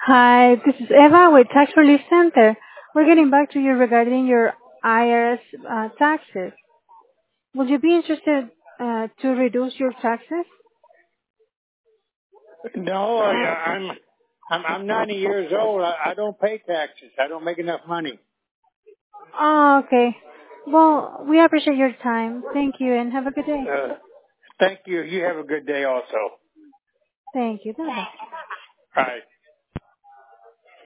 Hi, this is Eva with Tax Relief Center. We're getting back to you regarding your IRS taxes. Would you be interested to reduce your taxes? No, I'm 90 years old. I don't pay taxes. I don't make enough money. Oh, okay. Well, we appreciate your time. Thank you and have a good day. Thank you. You have a good day also. Thank you. Bye-bye. Bye.